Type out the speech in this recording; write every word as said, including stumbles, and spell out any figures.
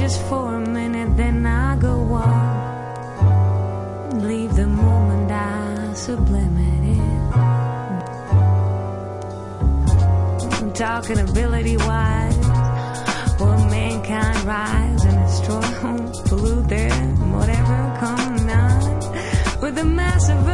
just for a minute, then I go on. Leave the moment I sublimate it. Talking ability-wise, will mankind rise and destroy, pollute their whatever coming on with a massive